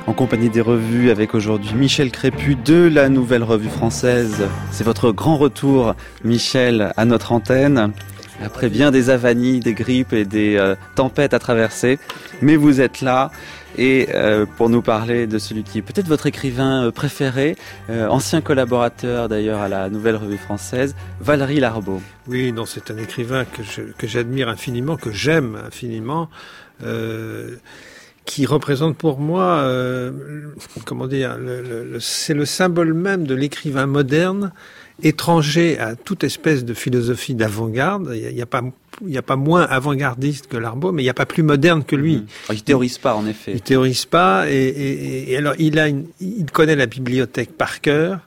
En compagnie des revues avec aujourd'hui Michel Crépu de la Nouvelle Revue Française. C'est votre grand retour, Michel, à notre antenne. Après bien des avanies, des grippes et des tempêtes à traverser. Mais vous êtes là et pour nous parler de celui qui est peut-être votre écrivain préféré, ancien collaborateur d'ailleurs à la Nouvelle Revue Française, Valéry Larbaud. Oui, non, c'est un écrivain que j'admire infiniment, que j'aime infiniment. Qui représente pour moi, c'est le symbole même de l'écrivain moderne, étranger à toute espèce de philosophie d'avant-garde. Il y a pas moins avant-gardiste que Larbaud, mais il n'y a pas plus moderne que lui. Il théorise pas, en effet. Il théorise pas, et alors il connaît la bibliothèque par cœur.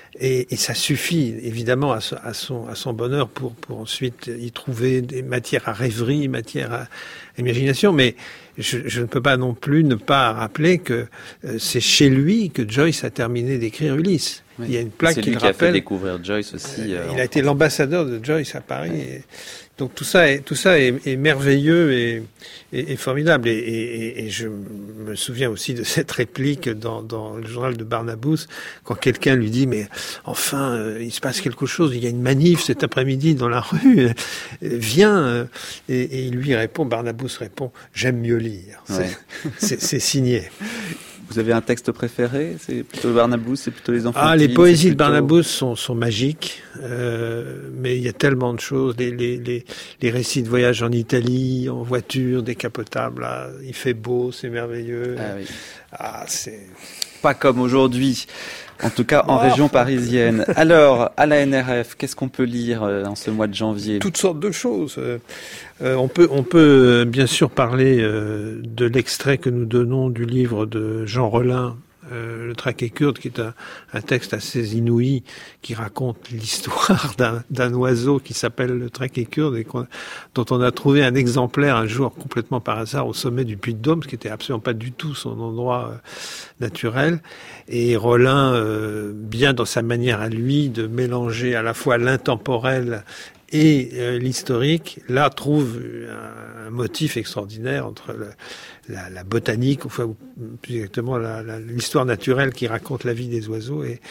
Et ça suffit évidemment à son bonheur pour ensuite y trouver des matières à rêverie, matières à imagination. Mais je ne peux pas non plus ne pas rappeler que c'est chez lui que Joyce a terminé d'écrire Ulysse. Oui. Il y a une plaque qui le rappelle. C'est lui qui a fait découvrir Joyce aussi. Il a été l'ambassadeur de Joyce à Paris. Ouais. Donc tout ça est merveilleux et formidable. Et je me souviens aussi de cette réplique dans le journal de Barnabous, quand quelqu'un lui dit mais enfin il se passe quelque chose, il y a une manif cet après-midi dans la rue, viens. Et il lui répond, Barnabous répond, j'aime mieux lire. Ouais. C'est signé. Vous avez un texte préféré? C'est plutôt Barnabous, c'est plutôt les enfants? Les poésies de Barnabous sont magiques, mais il y a tellement de choses. Les récits de voyage en Italie, en voiture, décapotable, là, il fait beau, c'est merveilleux. Ah oui. C'est pas comme aujourd'hui. En tout cas, en région parisienne. Alors, à la NRF, qu'est-ce qu'on peut lire en ce mois de janvier? Toutes sortes de choses. On peut bien sûr parler de l'extrait que nous donnons du livre de Jean Rollin, Le Traqué kurde, qui est un texte assez inouï, qui raconte l'histoire d'un oiseau qui s'appelle le Traqué kurde et dont on a trouvé un exemplaire un jour complètement par hasard au sommet du Puy-de-Dôme, ce qui était absolument pas du tout son endroit naturel. Et Rollin, bien dans sa manière à lui de mélanger à la fois l'intemporel et l'historique, là, trouve un motif extraordinaire entre la botanique, enfin, plus exactement l'histoire naturelle qui raconte la vie des oiseaux et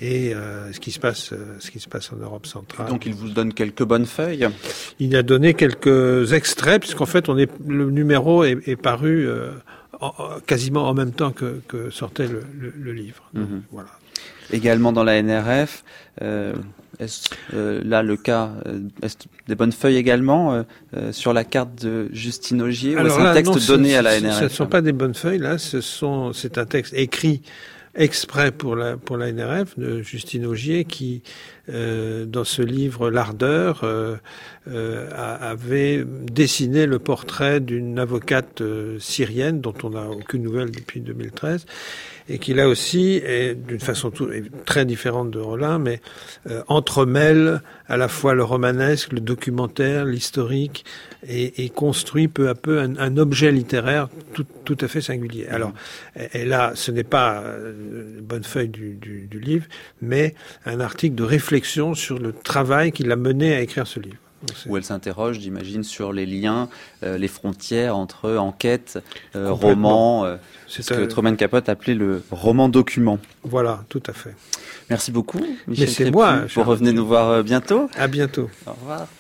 ce qui se passe en Europe centrale. Donc il vous donne quelques bonnes feuilles. Il a donné quelques extraits, puisqu'en fait le numéro est paru quasiment en même temps que sortait le livre. Donc, voilà. Également dans la NRF, est-ce là le cas, est-ce des bonnes feuilles également sur la carte de Justine Augier? Alors, ou c'est un texte donné à la NRF? Ce ne sont pas des bonnes feuilles, là, c'est un texte écrit exprès pour la NRF de Justine Augier qui, dans ce livre L'Ardeur, avait dessiné le portrait d'une avocate syrienne dont on n'a aucune nouvelle depuis 2013 et qui là aussi est d'une façon très différente de Rollin, mais entremêle à la fois le romanesque, le documentaire, l'historique et construit peu à peu un objet littéraire tout à fait singulier. Alors, et là, ce n'est pas bonne feuille du livre, mais un article de réflexion sur le travail qui l'a mené à écrire ce livre. Où elle s'interroge, j'imagine, sur les liens, les frontières entre enquête, roman, c'est ce que Truman Capote appelait le roman document. Voilà, tout à fait. Merci beaucoup, Michel Mais c'est Crépu, moi. Vous revenez nous voir bientôt. À bientôt. Au revoir.